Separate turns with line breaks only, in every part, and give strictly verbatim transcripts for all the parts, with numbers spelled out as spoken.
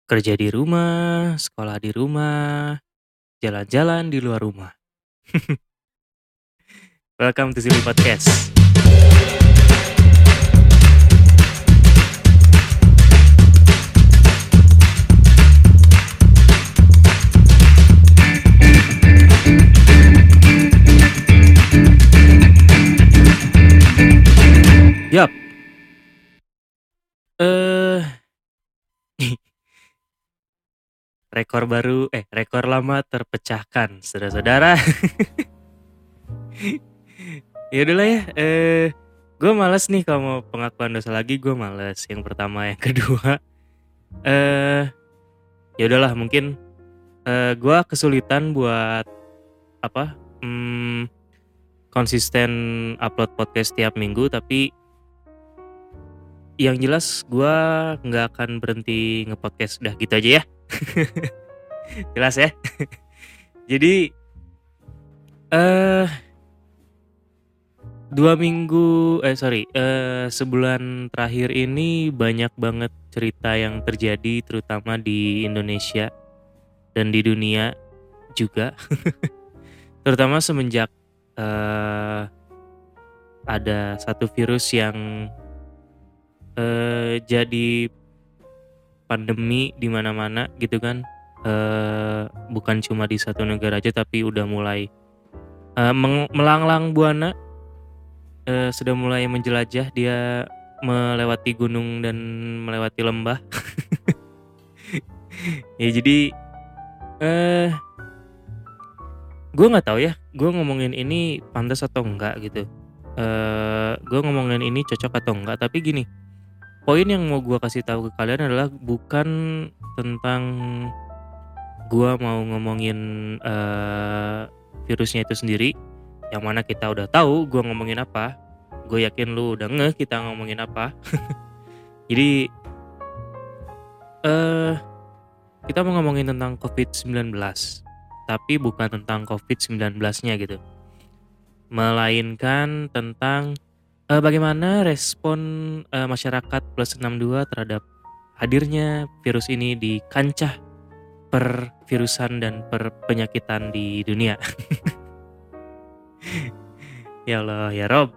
Kerja di rumah, sekolah di rumah, jalan-jalan di luar rumah. Welcome to Silly Podcast. Yap, eh rekor baru, eh rekor lama terpecahkan, saudara-saudara. Ya udahlah ya, eh gue males nih kalau mau pengakuan dosa lagi, gue males. Yang pertama, yang kedua, eh ya udahlah mungkin eh gue kesulitan buat apa? Hmm, konsisten upload podcast tiap minggu, tapi yang jelas gue nggak akan berhenti nge-podcast, udah gitu aja ya. Jelas ya. Jadi eh dua minggu eh sorry eh sebulan terakhir ini banyak banget cerita yang terjadi, terutama di Indonesia dan di dunia juga. Terutama semenjak eh ada satu virus yang eh jadi pandemi di mana-mana gitu kan. Eh bukan cuma di satu negara aja, tapi udah mulai eh, meng- melanglang buana, eh, sudah mulai menjelajah. Dia melewati gunung dan melewati lembah. Ya jadi eh gue nggak tahu ya, gue ngomongin ini pantas atau enggak gitu. Eh gue ngomongin ini cocok atau enggak, tapi gini, poin yang mau gue kasih tahu ke kalian adalah bukan tentang gue mau ngomongin eh virusnya itu sendiri, yang mana kita udah tahu gue ngomongin apa. Gue yakin lu udah ngeh kita ngomongin apa. Jadi eh kita mau ngomongin tentang covid sembilan belas, tapi bukan tentang covid sembilan belas-nya gitu, melainkan tentang eh, bagaimana respon eh, masyarakat plus enam puluh dua terhadap hadirnya virus ini di kancah pervirusan dan perpenyakitan di dunia. Ya Allah ya Rob.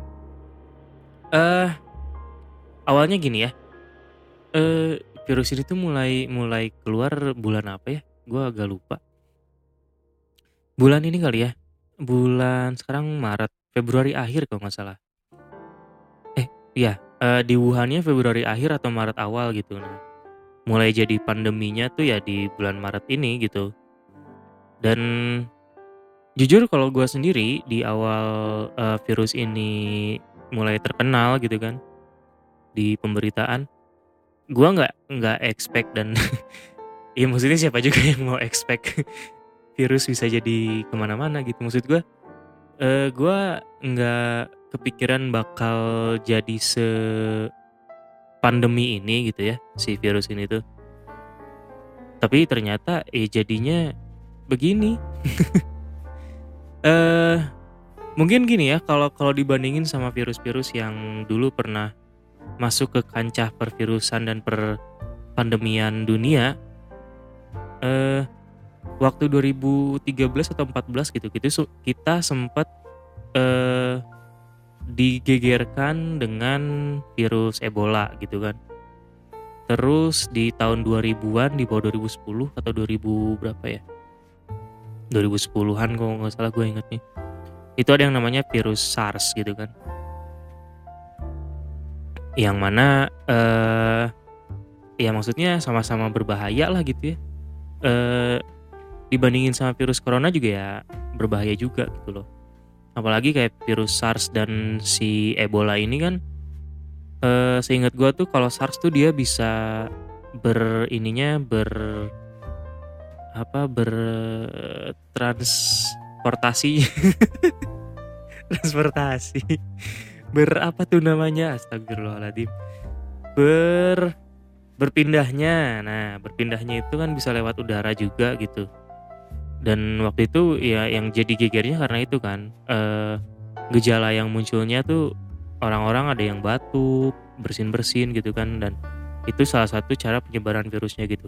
Eh awalnya gini ya. Eh virus ini tuh mulai mulai keluar bulan apa ya? Gua agak lupa. Bulan ini kali ya. Bulan sekarang Maret, Februari akhir kalau nggak salah. Eh, iya, eh, di Wuhannya Februari akhir atau Maret awal gitu. Nah, mulai jadi pandeminya tuh ya di bulan Maret ini gitu. Dan jujur kalau gua sendiri di awal eh, virus ini mulai terkenal gitu kan di pemberitaan, gua nggak nggak expect dan ya maksudnya siapa juga yang mau expect virus bisa jadi kemana-mana gitu. Maksud gua, eh, gua nggak kepikiran bakal jadi se pandemi ini gitu ya, si virus ini tuh. Tapi ternyata eh jadinya begini. Eh mungkin gini ya, kalau kalau dibandingin sama virus-virus yang dulu pernah masuk ke kancah pervirusan dan perpandemian dunia, eh waktu dua ribu tiga belas atau empat belas gitu-gitu su- kita sempat eh digegerkan dengan virus Ebola gitu kan. Terus di tahun dua ribuan, di bawah dua ribu sepuluh atau dua ribu berapa ya? dua ribu sepuluhan kalau nggak salah gue inget nih. Itu ada yang namanya virus SARS gitu kan. Yang mana eh ya maksudnya sama-sama berbahaya lah gitu ya. Eh dibandingin sama virus corona juga ya berbahaya juga gitu loh. Apalagi kayak virus SARS dan si Ebola ini kan, eh seingat gue tuh kalau SARS tuh dia bisa ber ininya ber apa bertransportasi transportasi ber apa tuh namanya, astagfirullahaladzim, ber berpindahnya. Nah, berpindahnya itu kan bisa lewat udara juga gitu. Dan waktu itu ya yang jadi gegernya karena itu kan, eh gejala yang munculnya tuh orang-orang ada yang batuk, bersin-bersin gitu kan, dan Itu salah satu cara penyebaran virusnya gitu.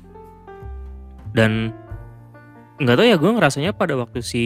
Dan nggak tahu ya, gue ngerasanya pada waktu si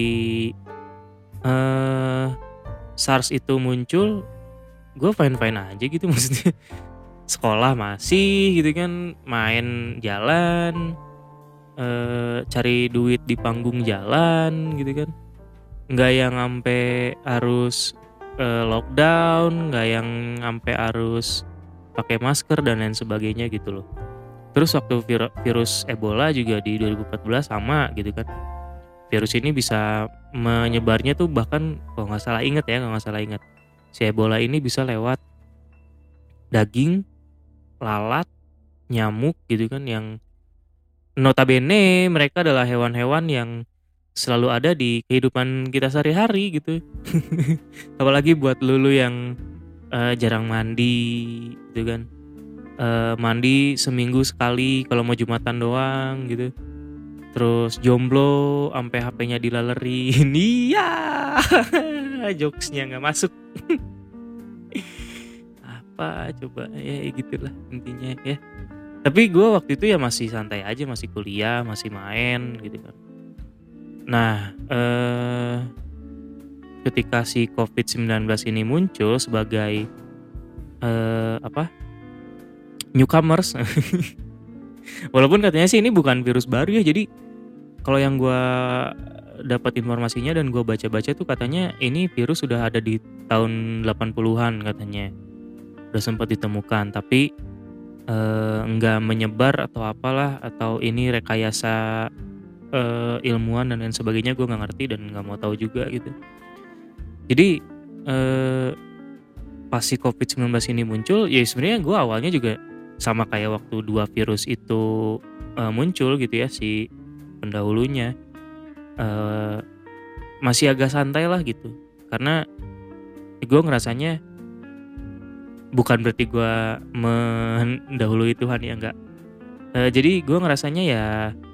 eee, SARS itu muncul, gue fine-fine aja gitu maksudnya. Sekolah masih gitu kan, main jalan, eee, cari duit di panggung jalan gitu kan. Nggak yang ampe harus, eee, lockdown, nggak yang ampe harus pakai masker dan lain sebagainya gitu loh. Terus waktu viro virus Ebola juga di dua ribu empat belas sama gitu kan. Virus ini bisa menyebarnya tuh bahkan kalau nggak salah inget ya, kalau nggak salah inget, si Ebola ini bisa lewat daging, lalat, nyamuk gitu kan, yang notabene mereka adalah hewan-hewan yang selalu ada di kehidupan kita sehari-hari gitu. Apalagi buat lu lu yang, eee, jarang mandi gitu kan, eee, mandi seminggu sekali kalau mau Jumatan doang gitu. Terus jomblo ampe H P-nya dilalerin. Iya, jokes-nya nggak masuk. Apa coba, ya gitulah intinya ya. Tapi gue waktu itu ya masih santai aja, masih kuliah, masih main gitu kan. Nah, eee, ketika si covid sembilan belas ini muncul sebagai, eee, apa, newcomers. Walaupun katanya sih ini bukan virus baru ya, jadi kalau yang gua dapat informasinya dan gua baca-baca tuh katanya ini virus sudah ada di tahun delapan puluhan katanya. Udah sempat ditemukan, tapi, eee, enggak menyebar atau apalah, atau ini rekayasa, eee, ilmuwan dan lain sebagainya, gua nggak ngerti dan nggak mau tahu juga gitu. Jadi, eee, pas si covid sembilan belas ini muncul, ya sebenarnya gua awalnya juga sama kayak waktu dua virus itu, eee, muncul gitu ya, si pendahulunya, eee, masih agak santai lah gitu. Karena gue ngerasanya bukan berarti gue mendahului Tuhan ya, enggak. Eee, jadi gue ngerasanya ya,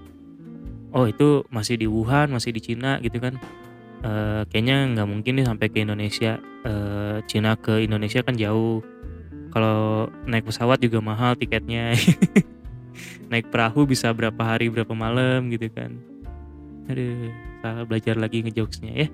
oh itu masih di Wuhan, masih di Cina gitu kan, eee, kayaknya nggak mungkin nih sampai ke Indonesia, eee, Cina ke Indonesia kan jauh, kalau naik pesawat juga mahal tiketnya, naik perahu bisa berapa hari berapa malam gitu kan. Aduh, salah belajar lagi nge-jokes-nya ya.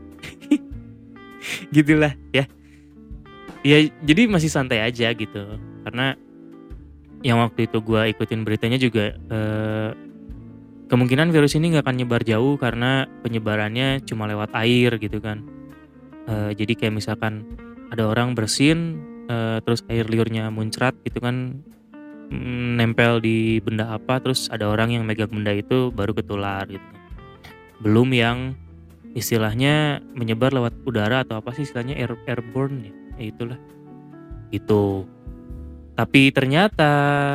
Gitulah ya. Ya jadi masih santai aja gitu, karena yang waktu itu gua ikutin beritanya juga, eee, kemungkinan virus ini nggak akan nyebar jauh karena penyebarannya cuma lewat air gitu kan. Eee, jadi kayak misalkan ada orang bersin, eee, terus air liurnya muncrat gitu kan, mmm, nempel di benda apa, terus ada orang yang megang benda itu baru ketular gitu. Belum yang istilahnya menyebar lewat udara atau apa sih istilahnya, air airborne ya? Ya itulah, gitu. Tapi ternyata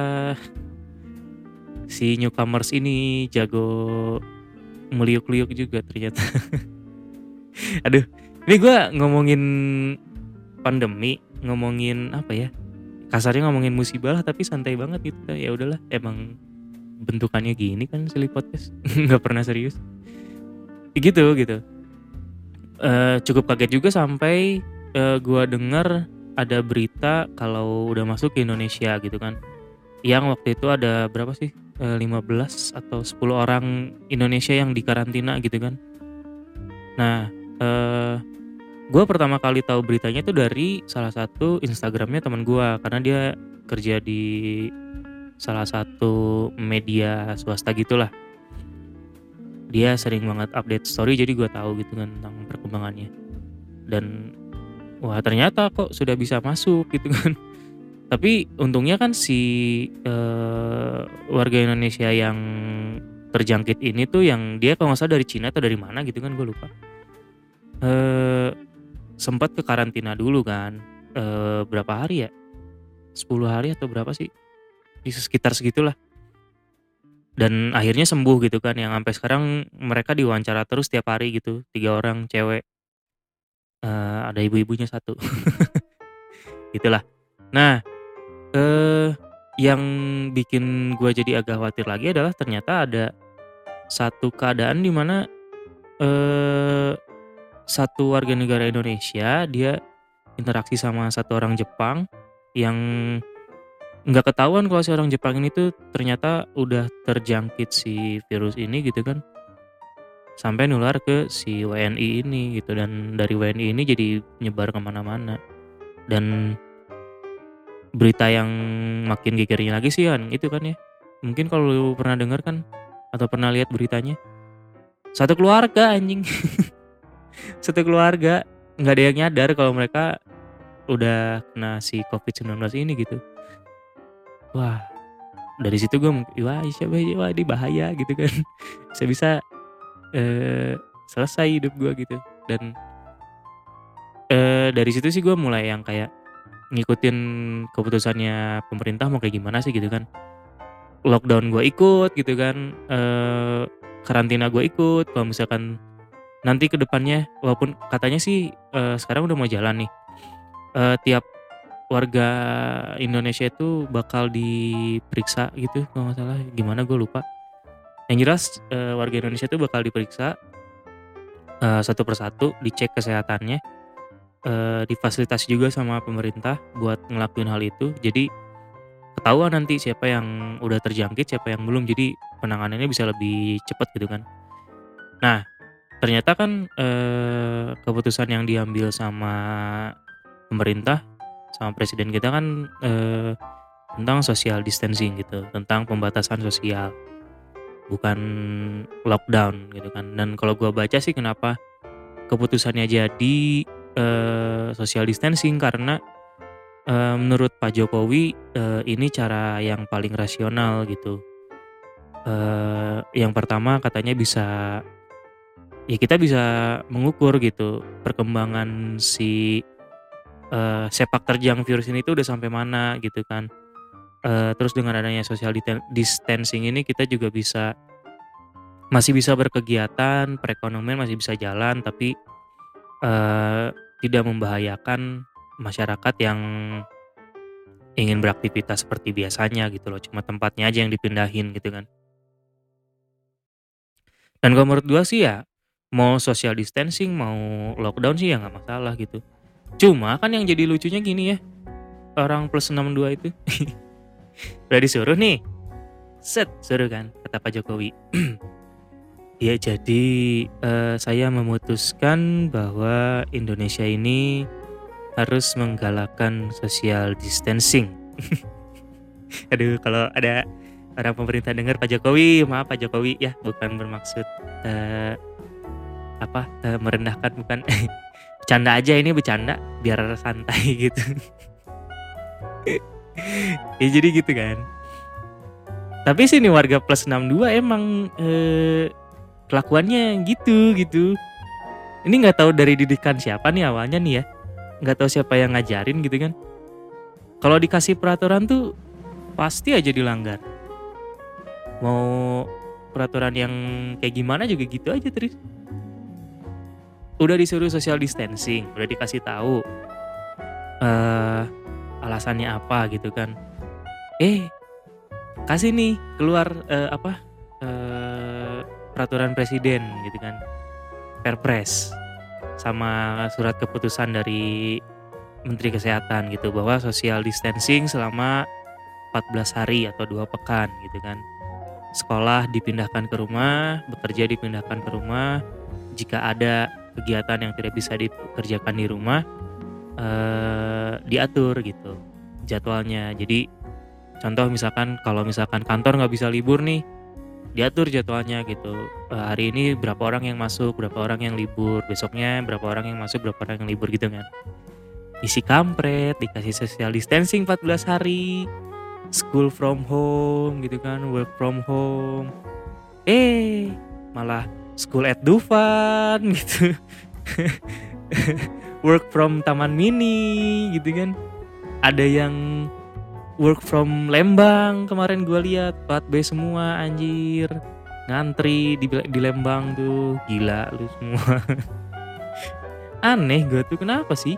si newcomers ini jago meliuk-liuk juga ternyata. Aduh, ini gua ngomongin pandemi, ngomongin apa ya, kasarnya ngomongin musibah lah tapi santai banget gitu. Ya udahlah, emang bentukannya gini kan Silly Podcast, nggak pernah serius. Gitu gitu. Eee, cukup kaget juga sampai, eee, gua denger ada berita kalau udah masuk ke Indonesia gitu kan. Yang waktu itu ada berapa sih, eee, lima belas atau sepuluh orang Indonesia yang dikarantina gitu kan. Nah, eee, gua pertama kali tahu beritanya tuh dari salah satu Instagram-nya temen gua, karena dia kerja di salah satu media swasta gitulah. Dia sering banget update story jadi gua tahu gitu kan tentang perkembangannya. Dan wah ternyata kok sudah bisa masuk gitu kan. Tapi untungnya kan si, eee, warga Indonesia yang terjangkit ini tuh yang dia kalau nggak salah dari Cina atau dari mana gitu kan gue lupa. Eee, Sempet ke karantina dulu kan, eee, berapa hari ya, sepuluh hari atau berapa sih, di sekitar segitulah. Dan akhirnya sembuh gitu kan, yang sampai sekarang mereka diwawancara terus tiap hari gitu, tiga orang cewek, eee, ada ibu-ibunya satu. Gitulah. Nah, Eee, yang bikin gua jadi agak khawatir lagi adalah ternyata ada satu keadaan di mana, eee, satu warga negara Indonesia dia interaksi sama satu orang Jepang yang Nggak ketahuan kalau si orang Jepang ini tuh ternyata udah terjangkit si virus ini gitu kan. Sampai nular ke si W N I ini gitu dan dari W N I ini jadi nyebar ke mana-mana. Dan berita yang makin gegernya lagi sih kan itu kan ya, mungkin kalau lu pernah denger kan atau pernah lihat beritanya, satu keluarga anjing, satu keluarga nggak ada yang nyadar kalau mereka udah kena si covid sembilan belas ini gitu. Wah, dari situ gue mung wah siapa ini, wah ini bahaya gitu kan. Bisa-bisa, eee, selesai hidup gue gitu dan, eee, dari situ sih gue mulai yang kayak ngikutin keputusannya pemerintah mau kayak gimana sih gitu kan. Lockdown gue ikut gitu kan, eee, karantina gue ikut, kalau misalkan nanti ke depannya walaupun katanya sih, eee, sekarang udah mau jalan nih, eee, tiap warga Indonesia itu bakal diperiksa gitu kalau nggak salah, gimana gue lupa. Yang jelas, eee, warga Indonesia itu bakal diperiksa, eee, satu persatu, dicek kesehatannya, eee, difasilitasi juga sama pemerintah buat ngelakuin hal itu. Jadi ketahuan nanti siapa yang udah terjangkit, siapa yang belum, jadi penanganannya bisa lebih cepat gitu kan. Nah, ternyata kan, eee, keputusan yang diambil sama pemerintah, sama presiden kita kan, eee, tentang social distancing gitu, tentang pembatasan sosial, bukan lockdown gitu kan. Dan kalau gua baca sih kenapa keputusannya jadi, eee, social distancing karena, eee, menurut Pak Jokowi, eee, ini cara yang paling rasional gitu. Eee, yang pertama katanya bisa ya kita bisa mengukur gitu perkembangan si, eee, sepak terjang virus ini tuh udah sampai mana gitu kan. Eee, terus dengan adanya social diten distancing ini kita juga bisa masih bisa berkegiatan, perekonomian masih bisa jalan tapi, eee, tidak membahayakan masyarakat yang ingin beraktivitas seperti biasanya gitu loh, cuma tempatnya aja yang dipindahin gitu kan. Dan kalau menurut gua sih ya, mau social distancing, mau lockdown sih ya nggak masalah gitu. Cuma kan yang jadi lucunya gini ya, orang plus enam puluh dua itu, udah disuruh nih, set suruh kan kata Pak Jokowi, "Ya jadi, eee, saya memutuskan bahwa Indonesia ini harus menggalakkan social distancing." Aduh kalau ada orang pemerintah dengar Pak Jokowi, maaf Pak Jokowi ya bukan bermaksud, eee, apa, eee, merendahkan bukan, bercanda aja ini bercanda biar santai gitu. Ya jadi gitu kan. Tapi sini warga plus enam puluh dua emang, eee, kelakuannya gitu gitu. Ini nggak tahu dari didikan siapa nih awalnya nih ya, nggak tahu siapa yang ngajarin gitu kan. Kalau dikasih peraturan tuh pasti aja dilanggar. Mau peraturan yang kayak gimana juga gitu aja terus. Udah disuruh social distancing, udah dikasih tahu, eee, alasannya apa gitu kan. Eh, kasih nih keluar, eee, apa, eee, peraturan presiden gitu kan, Perpres, sama surat keputusan dari Menteri Kesehatan gitu bahwa social distancing selama empat belas hari atau dua pekan gitu kan. Sekolah dipindahkan ke rumah, bekerja dipindahkan ke rumah, jika ada kegiatan yang tidak bisa dikerjakan di rumah, eee, diatur gitu jadwalnya. Jadi contoh misalkan kalau misalkan kantor nggak bisa libur nih, diatur jadwalnya gitu, eee, hari ini berapa orang yang masuk, berapa orang yang libur, besoknya berapa orang yang masuk, berapa orang yang libur gitu kan. Isi kampret, dikasih social distancing empat belas hari, school from home gitu kan, work from home. Eh, malah school at Dufan gitu. Work from Taman Mini gitu kan. Ada yang work from Lembang kemarin gua lihat, plat B semua anjir. Ngantri di di Lembang tuh, gila lu semua. Aneh gua tuh kenapa sih?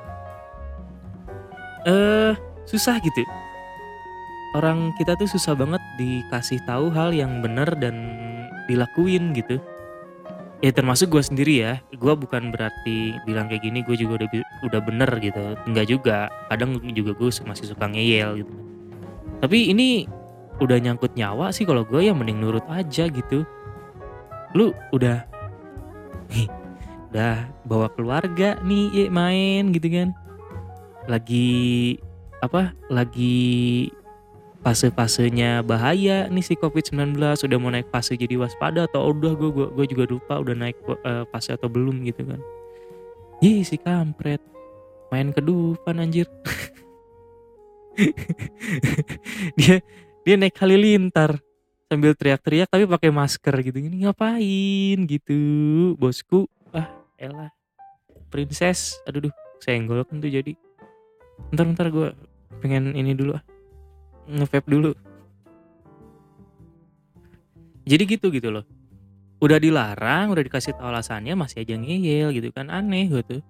Eh, susah gitu. Orang kita tuh susah banget dikasih tahu hal yang benar dan dilakuin gitu. Ya termasuk gue sendiri ya, gue bukan berarti bilang kayak gini gue juga udah bi udah bener gitu, enggak juga, kadang juga gue masih suka ngeyel gitu. Tapi ini udah nyangkut nyawa sih kalau gue ya mending nurut aja gitu. Lu udah udah bawa keluarga nih ye, main gitu kan. Lagi apa? Lagi fase-fasenya bahaya nih si covid sembilan belas, udah mau naik fase jadi waspada atau udah gue gue gue juga lupa udah naik uh, fase atau belum gitu kan. Ih si kampret main kedufan anjir. dia dia naik halilintar sambil teriak-teriak tapi pakai masker gitu, gini ngapain gitu bosku. Ah elah princess, aduh duh senggol kan tuh jadi. Ntar-ntar gue pengen ini dulu ah, nge-vape dulu. Jadi gitu gitu loh. Udah dilarang, udah dikasih tahu alasannya masih aja ngeyel gitu kan, aneh gue tuh.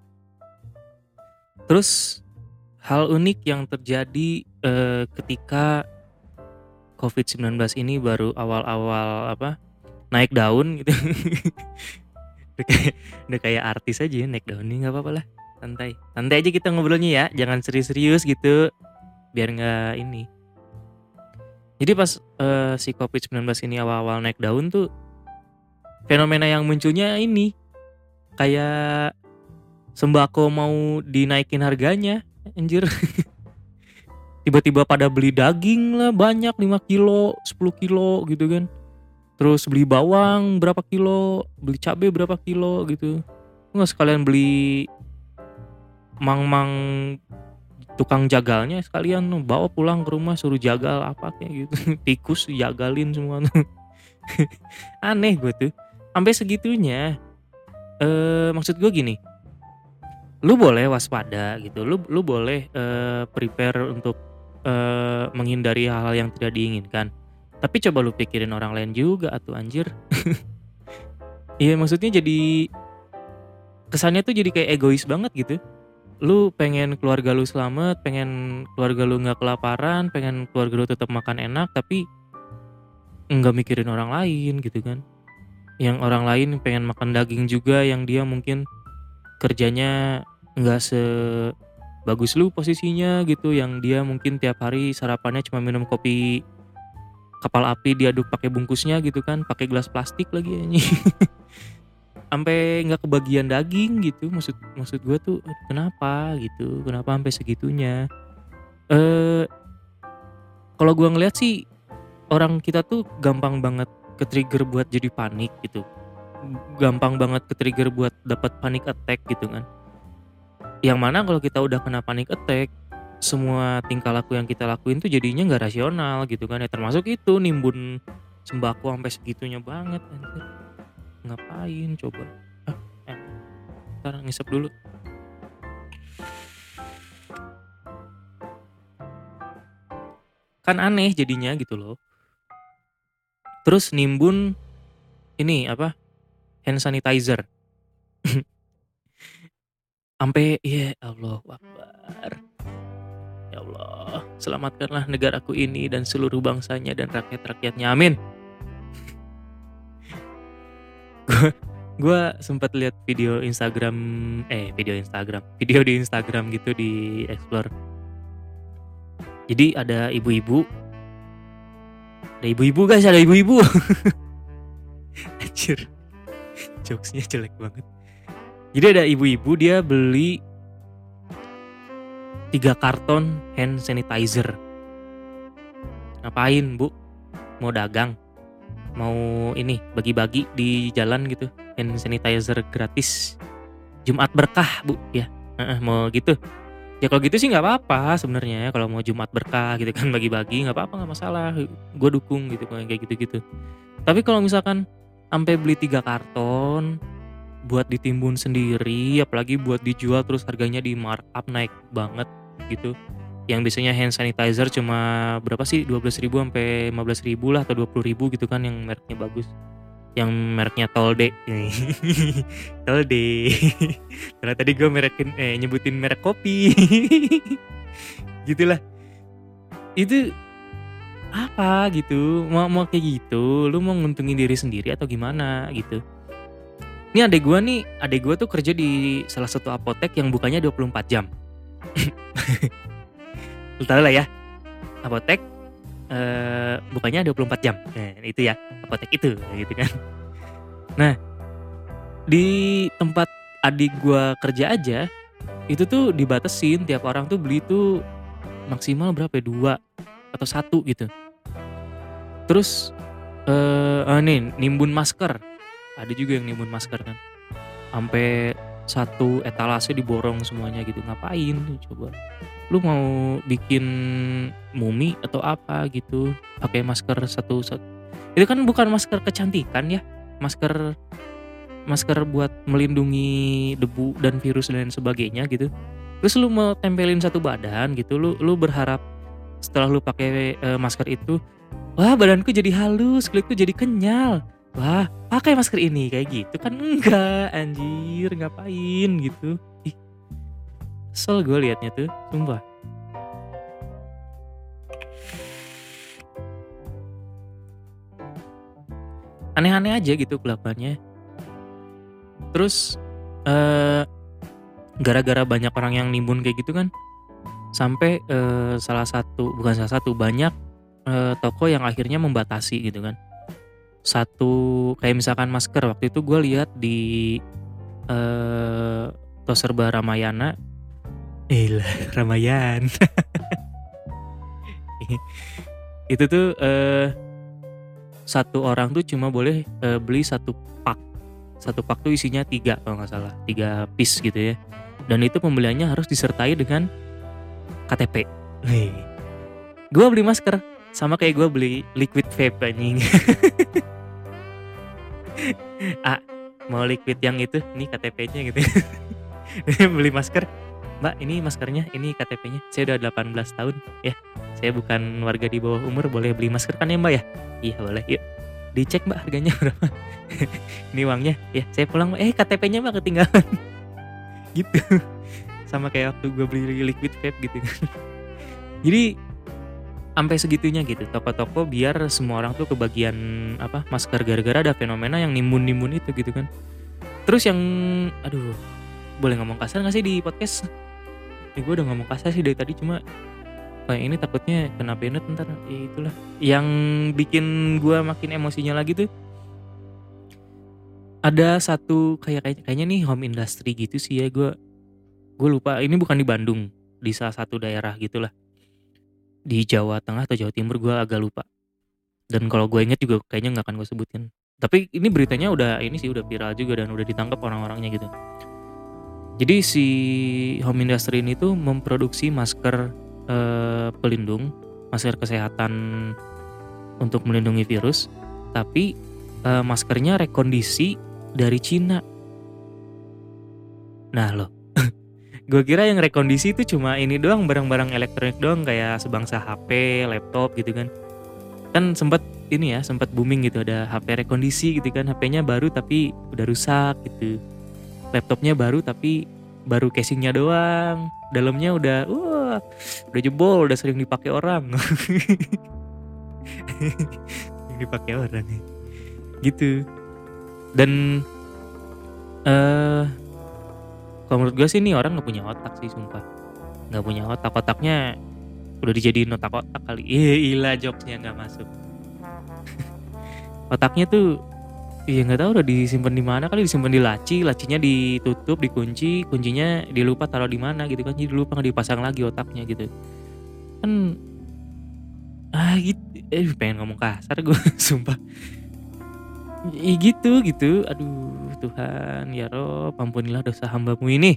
Terus hal unik yang terjadi eh, ketika covid sembilan belas ini baru awal-awal apa naik daun gitu. udah, kayak, udah kayak artis aja ya, naik daun nih nggak apa-apa lah, santai santai aja kita ngobrolnya ya, jangan serius-serius gitu biar nggak ini. Jadi pas uh, si covid sembilan belas ini awal-awal naik daun tuh fenomena yang munculnya ini kayak sembako mau dinaikin harganya anjir. Tiba-tiba pada beli daging lah banyak lima kilo, sepuluh kilo gitu kan. Terus beli bawang berapa kilo, beli cabai berapa kilo gitu. Nggak sekalian beli mang-mang tukang jagalnya sekalian bawa pulang ke rumah suruh jagal apa kayak gitu. Tikus jagalin semua tuh. Aneh gue tuh. Sampai segitunya. Eh maksud gue gini. Lu boleh waspada gitu. Lu lu boleh eh, prepare untuk eh, menghindari hal-hal yang tidak diinginkan. Tapi coba lu pikirin orang lain juga atuh anjir. Iya maksudnya jadi kesannya tuh jadi kayak egois banget gitu. Lu pengen keluarga lu selamat, pengen keluarga lu gak kelaparan, pengen keluarga lu tetap makan enak, tapi gak mikirin orang lain gitu kan. Yang orang lain pengen makan daging juga, yang dia mungkin kerjanya gak sebagus lu posisinya gitu, yang dia mungkin tiap hari sarapannya cuma minum kopi kapal api diaduk pakai bungkusnya gitu kan, pakai gelas plastik lagi ini. Sampai nggak kebagian daging gitu, maksud maksud gue tuh kenapa gitu, kenapa sampai segitunya. Eh kalau gue ngeliat sih orang kita tuh gampang banget ke trigger buat jadi panik gitu, gampang banget ke trigger buat dapat panic attack gitu kan. Yang mana kalau kita udah kena panic attack, semua tingkah laku yang kita lakuin tuh jadinya nggak rasional gitu kan ya, termasuk itu nimbun sembako sampai segitunya banget anjir. Ngapain coba? Ah, eh, ntar ngisep dulu. Kan aneh jadinya gitu loh. Terus nimbun ini apa? Hand sanitizer. Sampai ya Allah Akbar. Ya Allah, selamatkanlah negaraku ini dan seluruh bangsanya dan rakyat-rakyatnya, amin. Gue gue sempat lihat video Instagram, eh video Instagram, video di Instagram gitu di Explore. Jadi ada ibu-ibu, ada ibu-ibu guys, ada ibu-ibu. Anjir, jokesnya jelek banget. Jadi ada ibu-ibu dia beli tiga karton hand sanitizer. Ngapain bu? Mau dagang? Mau ini bagi-bagi di jalan gitu, hand sanitizer gratis Jumat berkah bu ya, uh, mau gitu ya. Kalau gitu sih nggak apa-apa sebenarnya, kalau mau Jumat berkah gitu kan bagi-bagi nggak apa-apa, nggak masalah, gue dukung gitu kayak gitu-gitu. Tapi kalau misalkan sampai beli tiga karton buat ditimbun sendiri, apalagi buat dijual terus harganya di markup naik banget gitu, yang biasanya hand sanitizer cuma berapa sih, dua belas ribu sampai lima belas ribu lah atau dua puluh ribu gitu kan yang mereknya bagus, yang mereknya Tolde. Tolde. Karena tadi gue merekin eh nyebutin merek kopi. Gitulah. Itu apa gitu, mau mau kayak gitu, lu mau nguntungin diri sendiri atau gimana gitu. Ini adek gue nih, adek gue tuh kerja di salah satu apotek yang bukanya dua puluh empat jam. Lu tau lah ya, apotek eee, bukanya dua puluh empat jam. Nah itu ya, apotek itu, gitu kan. Nah, di tempat adik gua kerja aja, itu tuh dibatasin tiap orang tuh beli tuh maksimal berapa ya, dua atau satu gitu. Terus, eee, eee, nih nimbun masker, ada juga yang nimbun masker kan, ampe satu etalase diborong semuanya gitu, ngapain coba? Lu mau bikin mumi atau apa gitu, pakai masker satu sat itu kan bukan masker kecantikan ya, masker masker buat melindungi debu dan virus dan sebagainya gitu. Terus lu mau tempelin satu badan gitu, lu lu berharap setelah lu pakai, eee, masker itu, "Wah badanku jadi halus, kulitku jadi kenyal. Wah pakai masker ini," kayak gitu kan enggak, anjir ngapain gitu. Ih, kesel gue liatnya tuh, sumpah. Aneh-aneh aja gitu kelakuannya. Terus, eee, gara-gara banyak orang yang nimbun kayak gitu kan, sampai, eee, salah satu bukan salah satu, banyak, eee, toko yang akhirnya membatasi gitu kan. Satu kayak misalkan masker, waktu itu gue lihat di, eee, Toserba Ramayana, elah Ramayan. Itu tuh, eee, satu orang tuh cuma boleh, eee, beli satu pak. Satu pak tuh isinya tiga kalau nggak salah, tiga piece gitu ya. Dan itu pembeliannya harus disertai dengan K T P. Wih, gua beli masker, sama kayak gua beli liquid vape anjing. "A, mau liquid yang itu, nih K T P-nya," gitu. Beli masker, "Mbak ini maskernya, ini K T P-nya, saya udah delapan belas tahun ya, saya bukan warga di bawah umur, boleh beli masker kan ya Mbak ya?" "Iya boleh, yuk dicek Mbak harganya berapa, ini uangnya, ya saya pulang Mbak, eh K T P-nya Mbak ketinggalan." Gitu, sama kayak waktu gue beli liquid vape gitu kan. Jadi, ampe segitunya gitu toko-toko biar semua orang tuh kebagian apa, masker gara-gara ada fenomena yang nimbun-nimbun itu gitu kan. Terus yang aduh, boleh ngomong kasar nggak sih di podcast? Eh, gue udah ngomong kasar sih dari tadi cuma kayak ini takutnya kena banned entar, ya itulah. Yang bikin gua makin emosinya lagi tuh ada satu kayak kayak kayaknya nih home industry gitu sih ya, gua gua lupa ini bukan di Bandung, di salah satu daerah gitulah. Di Jawa Tengah atau Jawa Timur gua agak lupa. Dan kalau gue inget juga kayaknya nggak akan gue sebutin. Tapi ini beritanya udah ini sih udah viral juga dan udah ditangkap orang-orangnya gitu. Jadi si home industry ini tuh memproduksi masker, eee, pelindung, masker kesehatan untuk melindungi virus, tapi, eee, maskernya rekondisi dari Cina. Nah loh, gue kira yang rekondisi itu cuma ini doang, barang-barang elektronik doang kayak sebangsa H P, laptop gitu kan. Kan sempet ini ya, sempet booming gitu ada H P rekondisi gitu kan, H P-nya baru tapi udah rusak gitu. Laptopnya baru tapi baru casing-nya doang, dalamnya udah wah, udah jebol, udah sering dipakai orang. Sering dipakai orang, gitu. Dan, eee, kalau menurut gue sih ini orang nggak punya otak sih sumpah, nggak punya otak, otaknya udah dijadiin otak-otak kali. Ih, ilah jokes-nya nggak masuk. Otaknya tuh, iya nggak tahu udah disimpan di mana kali, disimpan di laci, lacinya ditutup, dikunci, kuncinya dia lupa taruh di mana gitu kan, jadi lupa nggak dipasang lagi otaknya gitu. Kan, ah git eh pengen ngomong kasar gue sumpah. I gitu gitu, aduh Tuhan, ya Rob, ampunilah dosa hamba-Mu ini.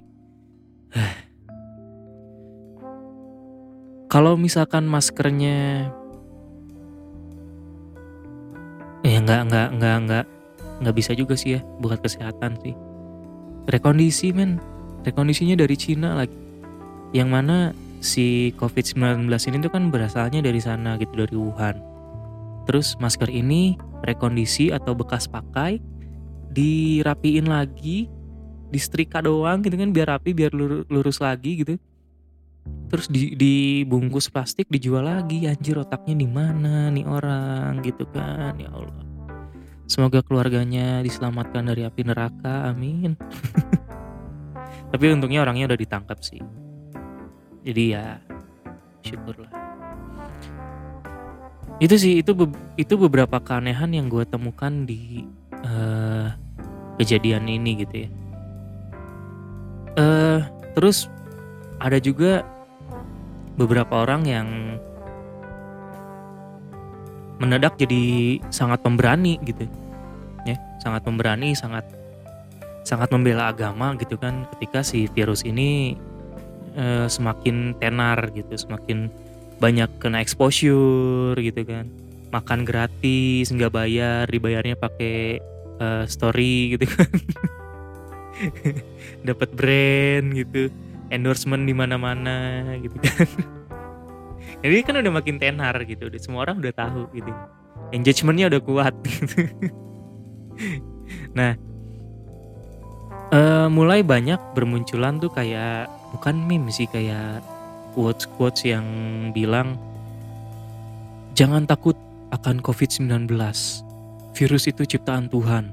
Kalau misalkan maskernya ya nggak nggak nggak nggak nggak bisa juga sih ya, buat kesehatan sih. Rekondisi men, rekondisinya dari Cina lagi, yang mana si covid sembilan belas ini tuh kan berasalnya dari sana gitu, dari Wuhan. Terus masker ini rekondisi atau bekas pakai, dirapiin lagi, disetrika doang gitu kan biar rapi, biar luru lurus lagi gitu. Terus di dibungkus plastik dijual lagi, anjir otaknya di mana nih orang gitu kan, ya Allah. Semoga keluarganya diselamatkan dari api neraka, amin. Tapi untungnya orangnya udah ditangkap sih. Jadi ya syukurlah. Itu sih, itu beb itu beberapa keanehan yang gue temukan di, eee, kejadian ini gitu ya. Eee, terus ada juga beberapa orang yang mendadak jadi sangat pemberani gitu ya, sangat pemberani, sangat sangat membela agama gitu kan ketika si virus ini, eee, semakin tenar gitu, semakin banyak kena exposure gitu kan, makan gratis, nggak bayar, dibayarnya pakai, eee, story gitu kan, dapat brand gitu, endorsement di mana-mana gitu kan. Jadi kan udah makin tenar gitu, udah semua orang udah tahu gitu, engagement-nya udah kuat gitu. Nah, eee, mulai banyak bermunculan tuh kayak bukan meme sih, kayak quotes-quotes yang bilang, "Jangan takut akan covid sembilan belas, virus itu ciptaan Tuhan."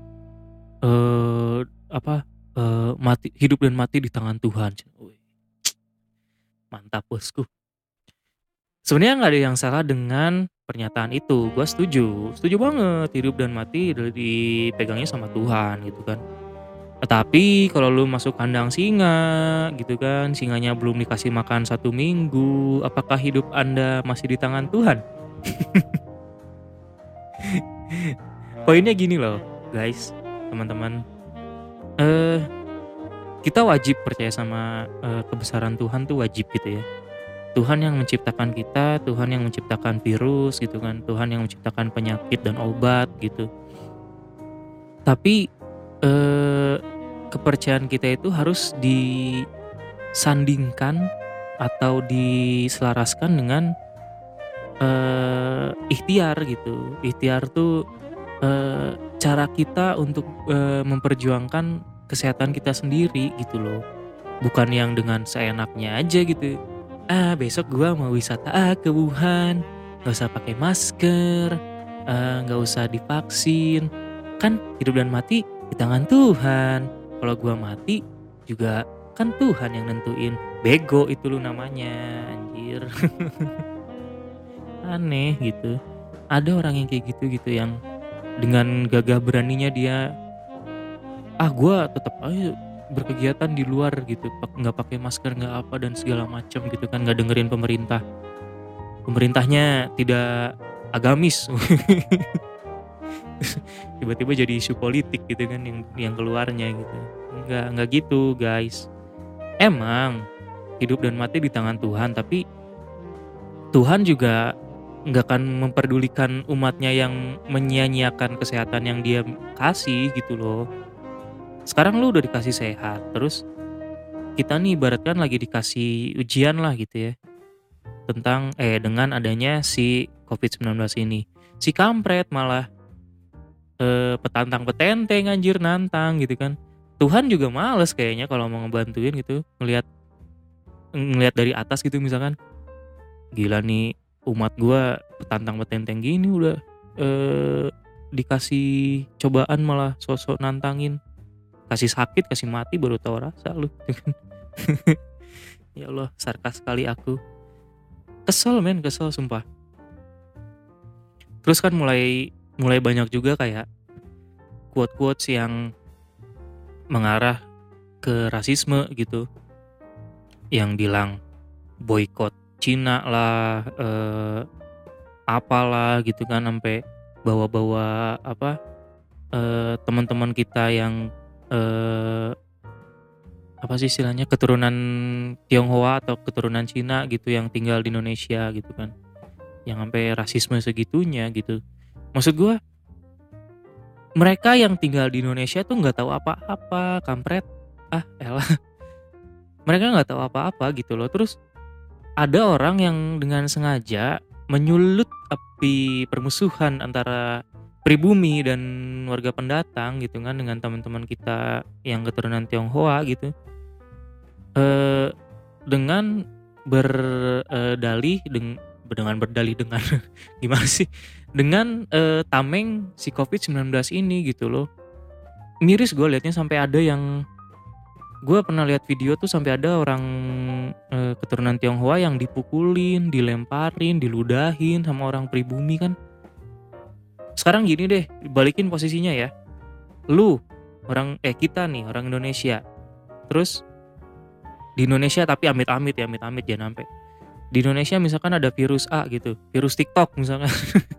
Eee, apa, eee, mati hidup dan mati di tangan Tuhan. Wih, mantap bosku. Sebenarnya nggak ada yang salah dengan pernyataan itu, gua setuju, setuju banget, hidup dan mati udah dipegangnya sama Tuhan gitu kan. Tetapi kalau lu masuk kandang singa gitu kan, singanya belum dikasih makan satu minggu, apakah hidup Anda masih di tangan Tuhan? Poinnya gini loh guys, teman-teman, eee, kita wajib percaya sama, eee, kebesaran Tuhan tuh wajib gitu ya. Tuhan yang menciptakan kita, Tuhan yang menciptakan virus gitu kan, Tuhan yang menciptakan penyakit dan obat gitu. Tapi, eee, kepercayaan kita itu harus disandingkan atau diselaraskan dengan, eee, ikhtiar gitu. Ikhtiar tuh, eee, cara kita untuk, eee, memperjuangkan kesehatan kita sendiri gitu loh. Bukan yang dengan seenaknya aja gitu. "Ah, besok gua mau wisata ah ke Wuhan, nggak usah pakai masker, eee, nggak usah divaksin, kan hidup dan mati di tangan Tuhan. Kalau gua mati juga kan Tuhan yang nentuin." Bego itu lu namanya, anjir. Aneh gitu. Ada orang yang kayak gitu gitu, yang dengan gagah beraninya dia, "Ah, gua tetap aja berkegiatan di luar gitu, pak nggak pakai masker, nggak apa dan segala macam," gitu kan, nggak dengerin pemerintah. Pemerintahnya tidak agamis. Tiba-tiba jadi isu politik gitu kan yang yang keluarnya gitu. Enggak enggak gitu, guys. Emang hidup dan mati di tangan Tuhan, tapi Tuhan juga nggak akan memperdulikan umatnya yang menyia-nyiakan kesehatan yang Dia kasih gitu loh. Sekarang lu udah dikasih sehat, terus kita nih ibaratkan lagi dikasih ujian lah gitu ya, tentang eh, dengan adanya si covid sembilan belas ini. Si kampret malah, eee, petantang-petenteng anjir, nantang gitu kan. Tuhan juga males kayaknya kalau mau ngebantuin gitu, ngelihat ngelihat dari atas gitu misalkan, "Gila nih umat gua petantang-petenteng gini udah, eee, dikasih cobaan malah sok-sok nantangin. Kasih sakit, kasih mati baru tahu rasa lu." Gitu kan. Ya Allah, sarkas sekali aku. Kesel men, kesel sumpah. Terus kan mulai mulai banyak juga kayak quote-quotes yang mengarah ke rasisme gitu, yang bilang boykot Cina lah, eee, apalah gitu kan, sampai bawa-bawa apa, eee, teman-teman kita yang, eee, apa sih istilahnya, keturunan Tionghoa atau keturunan Cina gitu yang tinggal di Indonesia gitu kan, yang sampai rasisme segitunya gitu. Maksud gua, mereka yang tinggal di Indonesia tuh nggak tahu apa-apa, kampret. Ah elah, mereka nggak tahu apa-apa gitu loh. Terus ada orang yang dengan sengaja menyulut api permusuhan antara pribumi dan warga pendatang gitu kan, dengan teman-teman kita yang keturunan Tionghoa gitu. Eee, dengan ber eee, dalih deng dengan berdalih dengan gimana sih, dengan, eee, tameng si covid sembilan belas ini gitu loh. Miris gue liatnya, sampai ada yang Gue pernah lihat video tuh sampai ada orang, eee, keturunan Tionghoa yang dipukulin, dilemparin, diludahin sama orang pribumi kan. Sekarang gini deh, balikin posisinya ya. Lu, orang eh kita nih orang Indonesia, terus di Indonesia tapi amit-amit ya, amit-amit jangan sampai. Di Indonesia misalkan ada virus A gitu, virus TikTok misalkan.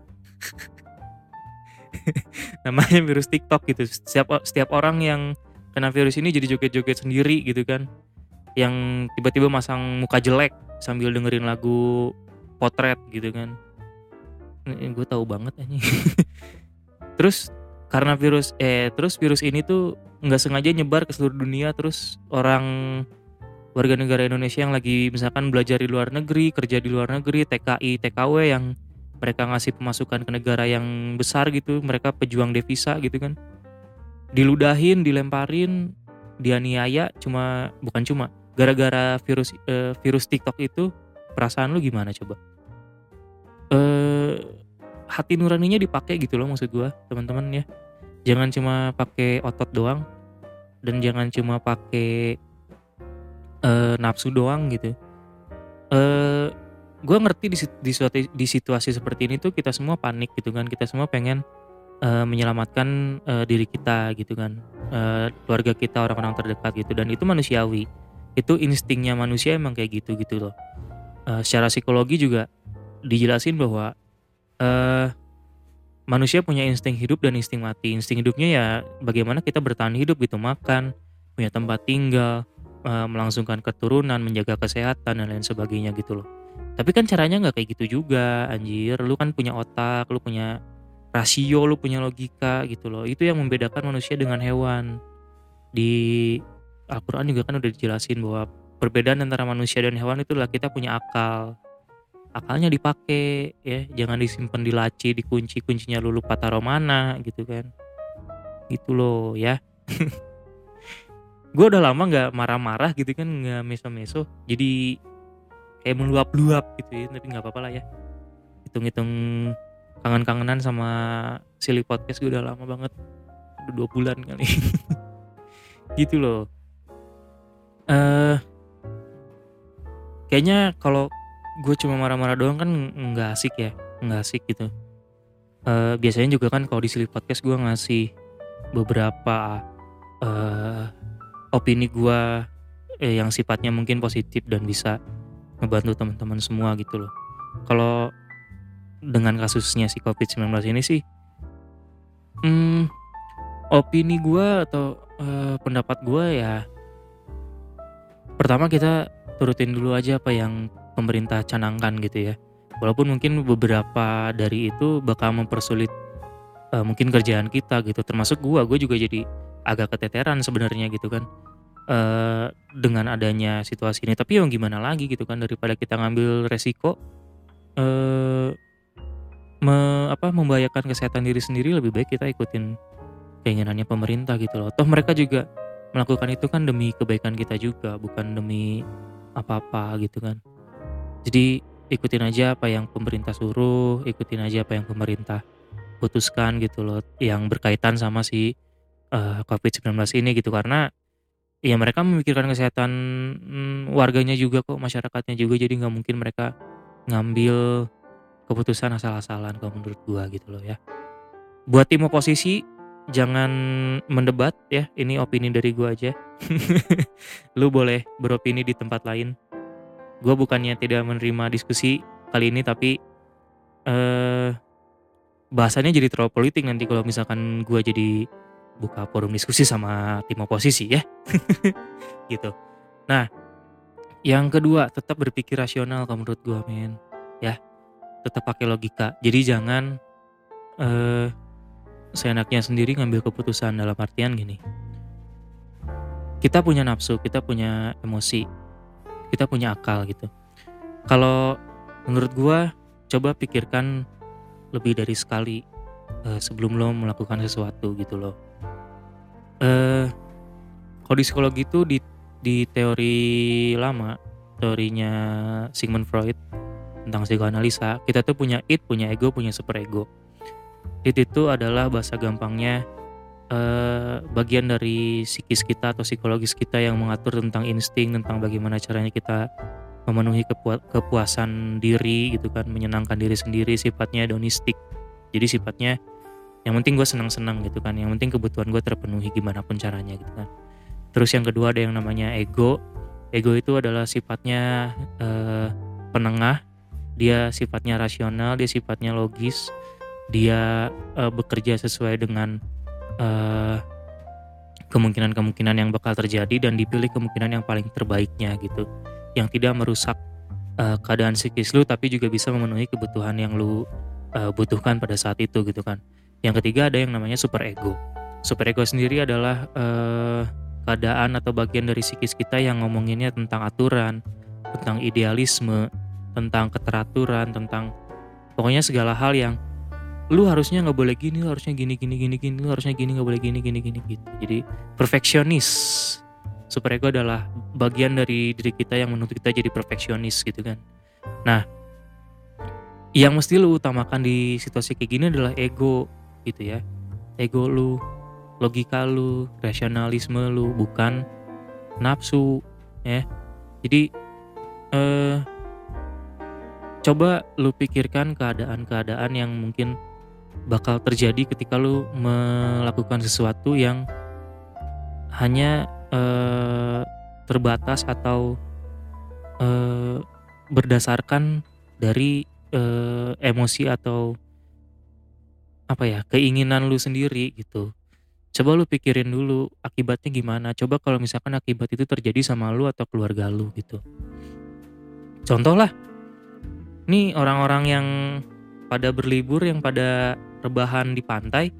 Namanya virus TikTok gitu. Setiap setiap orang yang kena virus ini jadi joget-joget sendiri gitu kan. Yang tiba-tiba masang muka jelek sambil dengerin lagu Potret gitu kan. Heeh, gue tahu banget anjing. Terus karena virus eh terus virus ini tuh nggak sengaja nyebar ke seluruh dunia, terus orang warga negara Indonesia yang lagi misalkan belajar di luar negeri, kerja di luar negeri, T K I, T K W yang mereka ngasih pemasukan ke negara yang besar gitu, mereka pejuang devisa gitu kan. Diludahin, dilemparin, dianiaya cuma bukan cuma gara-gara virus eee, virus TikTok itu, perasaan lu gimana coba? Eee, hati nuraninya dipakai gitu loh maksud gua, teman-teman ya. Jangan cuma pakai otot doang dan jangan cuma pakai eee, nafsu doang gitu. Eee, gua ngerti di sit di suati di situasi seperti ini tuh kita semua panik gitu kan, kita semua pengen, eee, menyelamatkan, eee, diri kita gitu kan, eee, keluarga kita, orang-orang terdekat gitu dan itu manusiawi. Itu instingnya manusia emang kayak gitu gitu loh. Eee, secara psikologi juga dijelasin bahwa, eee, manusia punya insting hidup dan insting mati. Insting hidupnya ya bagaimana kita bertahan hidup gitu, makan, punya tempat tinggal, eee, melangsungkan keturunan, menjaga kesehatan dan lain sebagainya gitu loh. Tapi kan caranya nggak kayak gitu juga anjir, lu kan punya otak, lu punya rasio, lu punya logika gitu loh. Itu yang membedakan manusia dengan hewan. Di Al-Quran juga kan udah dijelasin bahwa perbedaan antara manusia dan hewan itu adalah kita punya akal. Akalnya dipakai ya, jangan disimpan di laci, dikunci, kuncinya lu lupa taruh mana gitu kan. Gitu loh ya. Gue udah lama nggak marah-marah gitu kan, nggak meso-meso. Jadi kayak meluap-luap gitu ya, tapi nggak apa-apa lah ya. Hitung-hitung kangen-kangenan sama Silly Podcast gue udah lama banget. Udah dua bulan kali. Gitu loh. Eh kayaknya kalau gue cuma marah-marah doang kan nggak asik ya, nggak asik gitu. Eee, biasanya juga kan kalau di Silly Podcast gue ngasih beberapa, eee, opini gue, eee, yang sifatnya mungkin positif dan bisa ngebantu teman-teman semua gitu loh. Kalau dengan kasusnya si covid sembilan belas ini sih, mmm, opini gue atau, eee, pendapat gue ya, pertama kita turutin dulu aja apa yang pemerintah canangkan gitu ya. Walaupun mungkin beberapa dari itu bakal mempersulit, eee, mungkin kerjaan kita gitu, termasuk gua, gua juga jadi agak keteteran sebenarnya gitu kan, eee, dengan adanya situasi ini. Tapi ya gimana lagi gitu kan, daripada kita ngambil resiko, eee, me apa, membahayakan kesehatan diri sendiri, lebih baik kita ikutin keinginannya pemerintah gitu loh. Toh mereka juga melakukan itu kan demi kebaikan kita juga, bukan demi apa-apa gitu kan. Jadi ikutin aja apa yang pemerintah suruh, ikutin aja apa yang pemerintah putuskan gitu loh, yang berkaitan sama si, eee, covid sembilan belas ini gitu. Karena ya mereka memikirkan kesehatan, mmm, warganya juga kok, masyarakatnya juga, jadi nggak mungkin mereka ngambil keputusan asal-asalan kalau menurut gua gitu loh ya. Buat tim oposisi jangan mendebat ya, ini opini dari gua aja. Lu boleh beropini di tempat lain. Gua bukannya tidak menerima diskusi kali ini, tapi, eee, bahasannya jadi terlalu politik nanti kalau misalkan gua jadi buka forum diskusi sama tim oposisi ya. Gitu. Nah, yang kedua tetap berpikir rasional kalau menurut gua men, ya. Tetap pakai logika. Jadi jangan, eee, seenaknya sendiri ngambil keputusan, dalam artian gini, kita punya nafsu, kita punya emosi, kita punya akal gitu. Kalau menurut gua coba pikirkan lebih dari sekali, eee, sebelum lo melakukan sesuatu gitu loh. Eee, kalau di psikologi itu di di teori lama, teorinya Sigmund Freud tentang psikoanalisa, kita tuh punya id, punya ego, punya superego. Id itu adalah bahasa gampangnya, eee, bagian dari psikis kita atau psikologis kita yang mengatur tentang insting, tentang bagaimana caranya kita memenuhi kepua kepuasan diri gitu kan, menyenangkan diri sendiri, sifatnya hedonistik. Jadi sifatnya yang penting gue senang-senang gitu kan, yang penting kebutuhan gue terpenuhi gimana pun caranya gitu kan. Terus yang kedua ada yang namanya ego. Ego itu adalah sifatnya, eee, penengah, dia sifatnya rasional, dia sifatnya logis, dia, eee, bekerja sesuai dengan, eee, kemungkinan-kemungkinan yang bakal terjadi dan dipilih kemungkinan yang paling terbaiknya gitu, yang tidak merusak, eee, keadaan psikis lu tapi juga bisa memenuhi kebutuhan yang lu, eee, butuhkan pada saat itu gitu kan. Yang ketiga ada yang namanya super ego. Super ego sendiri adalah, eee, keadaan atau bagian dari psikis kita yang ngomonginnya tentang aturan, tentang idealisme, tentang keteraturan, tentang pokoknya segala hal yang lu harusnya nggak boleh gini, lu harusnya gini gini gini gini, lu harusnya gini nggak boleh gini gini gini gitu. Jadi perfeksionis. Super ego adalah bagian dari diri kita yang menuntut kita jadi perfeksionis gitu kan. Nah, yang mesti lu utamakan di situasi kayak gini adalah ego gitu ya. Ego lu, logika lu, rasionalisme lu, bukan nafsu ya. Jadi eh coba lu pikirkan keadaan-keadaan yang mungkin bakal terjadi ketika lu melakukan sesuatu yang hanya eh terbatas atau eh berdasarkan dari eh emosi atau apa ya, keinginan lu sendiri gitu. Coba lu pikirin dulu akibatnya gimana, coba kalau misalkan akibat itu terjadi sama lu atau keluarga lu gitu. Contoh lah, nih orang-orang yang pada berlibur, yang pada rebahan di pantai,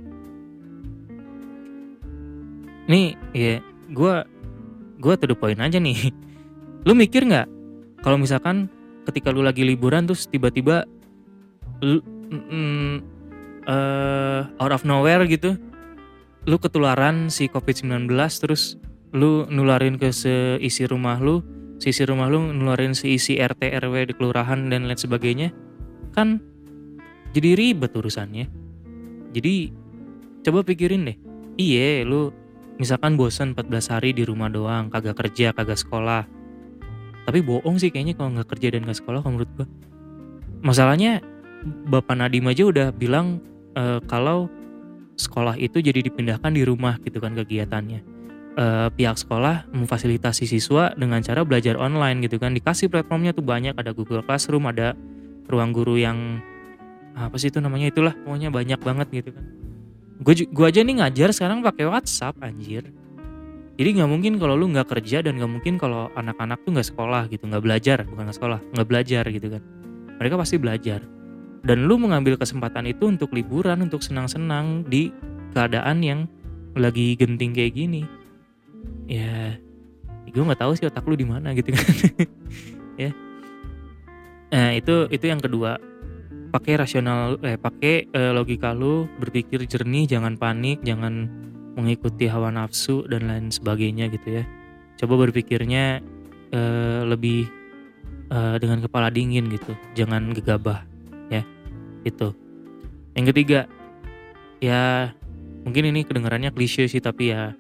nih ya gua gua to the point aja nih. Lu mikir nggak kalau misalkan ketika lu lagi liburan terus tiba-tiba lu mm, eh, out of nowhere gitu, lu ketularan si covid sembilan belas terus lu nularin ke seisi rumah lu, seisi rumah lu nularin seisi R T R W di kelurahan dan lain sebagainya, kan jadi ribet urusannya. Jadi coba pikirin deh, iye lu misalkan bosan empat belas hari di rumah doang, kagak kerja, kagak sekolah. Tapi bohong sih kayaknya kalau nggak kerja dan nggak sekolah kalau menurut gua. Masalahnya Bapak Nadiem aja udah bilang eh, kalau sekolah itu jadi dipindahkan di rumah gitu kan kegiatannya. Eh, pihak sekolah memfasilitasi siswa dengan cara belajar online gitu kan. Dikasih platformnya tuh banyak, ada Google Classroom, ada ruang guru yang apa sih itu namanya, itulah pokoknya banyak banget gitu kan. Gue gua aja nih ngajar sekarang pakai WhatsApp anjir. Jadi nggak mungkin kalau lu nggak kerja dan nggak mungkin kalau anak-anak tuh nggak sekolah gitu, nggak belajar, bukan nggak sekolah, nggak belajar gitu kan. Mereka pasti belajar. Dan lu mengambil kesempatan itu untuk liburan, untuk senang-senang di keadaan yang lagi genting kayak gini. Ya, gue nggak tahu sih otak lu di mana gitu kan. Ya. Nah, itu itu yang kedua. Pakai rasional eh pakai eh, logika lu, berpikir jernih, jangan panik, jangan mengikuti hawa nafsu dan lain sebagainya gitu ya. Coba berpikirnya eh, lebih eh, dengan kepala dingin gitu, jangan gegabah ya. Itu. Yang ketiga, ya mungkin ini kedengarannya klise sih tapi ya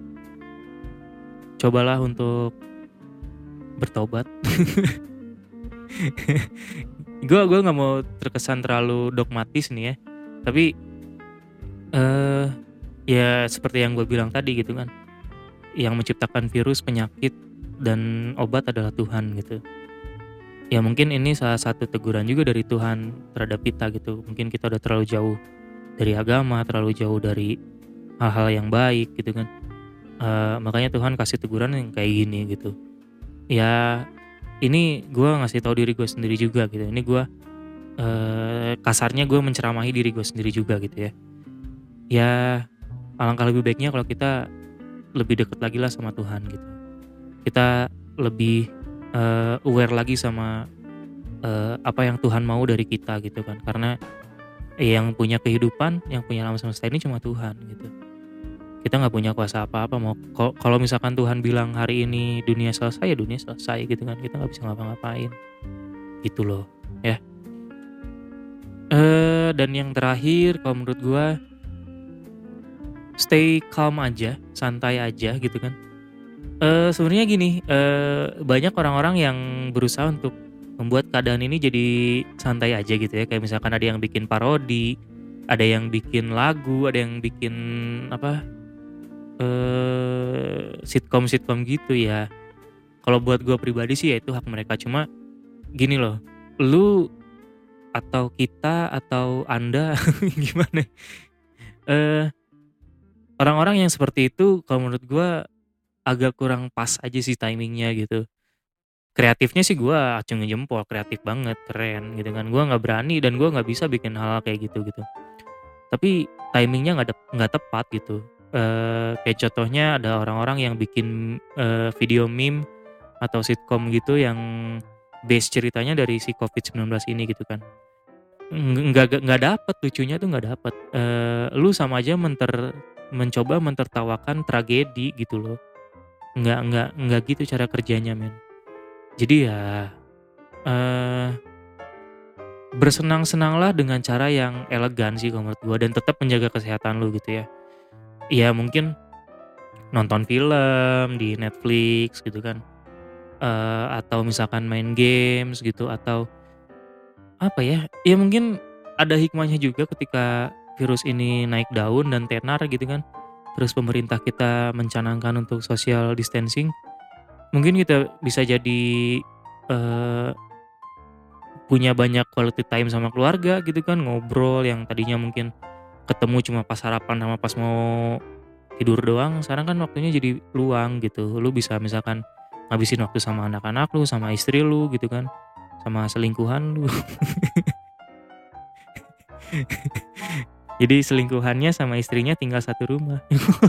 cobalah untuk bertobat. Gue gue nggak mau terkesan terlalu dogmatis nih ya, tapi eh ya seperti yang gue bilang tadi gitu kan, yang menciptakan virus, penyakit, dan obat adalah Tuhan gitu. Ya mungkin ini salah satu teguran juga dari Tuhan terhadap kita gitu. Mungkin kita udah terlalu jauh dari agama, terlalu jauh dari hal-hal yang baik gitu kan. Eh, makanya Tuhan kasih teguran yang kayak gini gitu. Ya ini gue ngasih tahu diri gue sendiri juga gitu. Ini gue eh, kasarnya gue menceramahi diri gue sendiri juga gitu ya. Ya alangkah lebih baiknya kalau kita lebih dekat lagi lah sama Tuhan gitu. Kita lebih uh, aware lagi sama uh, apa yang Tuhan mau dari kita gitu kan. Karena yang punya kehidupan, yang punya alam semesta ini cuma Tuhan gitu. Kita nggak punya kuasa apa-apa. Mau kalau misalkan Tuhan bilang hari ini dunia selesai, ya dunia selesai gitu kan. Kita nggak bisa ngapa-ngapain gitu loh ya. Uh, dan yang terakhir kalau menurut gue, stay calm aja, santai aja gitu kan. Eee, sebenarnya gini, eee, banyak orang-orang yang berusaha untuk membuat keadaan ini jadi santai aja gitu ya, kayak misalkan ada yang bikin parodi, ada yang bikin lagu, ada yang bikin apa, eee, sitkom-sitkom gitu ya. Kalau buat gua pribadi sih ya itu hak mereka, cuma gini loh, lu atau kita atau Anda gimana, eee, orang-orang yang seperti itu kalau menurut gua agak kurang pas aja sih timing-nya gitu. Kreatifnya sih gua acungin jempol, kreatif banget, keren gitu kan. Gua nggak berani dan gua nggak bisa bikin hal-hal kayak gitu gitu. Tapi timing-nya nggak dep nggak tepat gitu. Eee, kayak contohnya ada orang-orang yang bikin, eee, video meme atau sitkom gitu yang base ceritanya dari si covid sembilan belas ini gitu kan. Eng nggak nggak nggak dapet, lucunya tuh nggak dapet. Eee, lu sama aja menter mencoba mentertawakan tragedi gitu loh. Nggak nggak nggak gitu cara kerjanya men. Jadi ya, eee, bersenang-senanglah dengan cara yang elegan sih kalau menurut gua dan tetap menjaga kesehatan lu gitu ya. Iya mungkin nonton film di Netflix gitu kan, eee, atau misalkan main games gitu atau apa ya, ya mungkin ada hikmahnya juga ketika virus ini naik daun dan tenar gitu kan, terus pemerintah kita mencanangkan untuk social distancing, mungkin kita bisa jadi, eee, punya banyak quality time sama keluarga gitu kan, ngobrol yang tadinya mungkin ketemu cuma pas sarapan sama pas mau tidur doang, sekarang kan waktunya jadi luang gitu. Lu bisa misalkan ngabisin waktu sama anak-anak lu, sama istri lu gitu kan, sama selingkuhan lu. Jadi selingkuhannya sama istrinya tinggal satu rumah.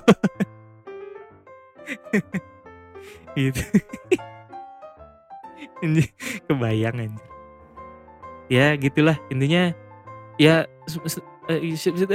Gitu. Ini kebayang anjir. Ya gitulah intinya ya su se eee,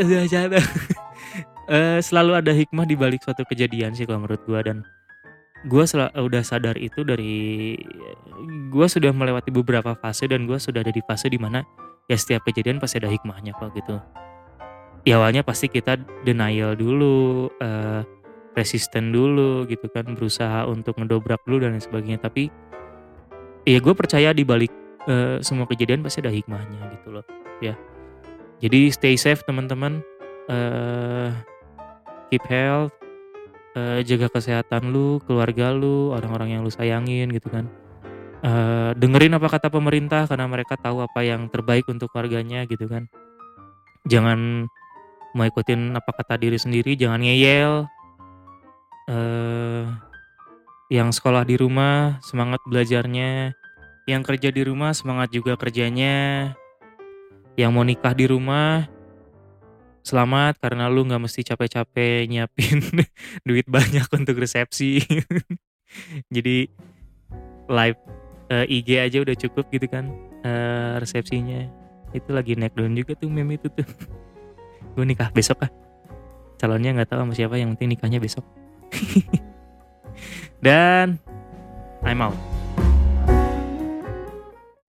eee, selalu ada hikmah di balik suatu kejadian sih kalau menurut gua dan gua sela udah sadar itu dari gua sudah melewati beberapa fase dan gua sudah ada di fase di mana ya setiap kejadian pasti ada hikmahnya kok gitu. Ya awalnya pasti kita denial dulu, eee, resisten dulu gitu kan, berusaha untuk ngedobrak dulu dan lain sebagainya, tapi ya gue percaya di balik, eee, semua kejadian pasti ada hikmahnya gitu loh, ya. Jadi stay safe teman-teman, eee, keep health, eee, jaga kesehatan lu, keluarga lu, orang-orang yang lu sayangin gitu kan. Eee, dengerin apa kata pemerintah karena mereka tahu apa yang terbaik untuk keluarganya gitu kan. Jangan mau ikutin apa kata diri sendiri, jangan ngeyel, eee, yang sekolah di rumah semangat belajarnya, yang kerja di rumah semangat juga kerjanya, yang mau nikah di rumah selamat karena lu nggak mesti capek-capek nyiapin duit banyak untuk resepsi. Jadi live, eee, I G aja udah cukup gitu kan, eee, resepsinya. Itu lagi naik daun juga tuh meme itu tuh. Gue nikah besok ah, calonnya nggak tahu sama siapa yang penting nikahnya besok. Dan I'm out.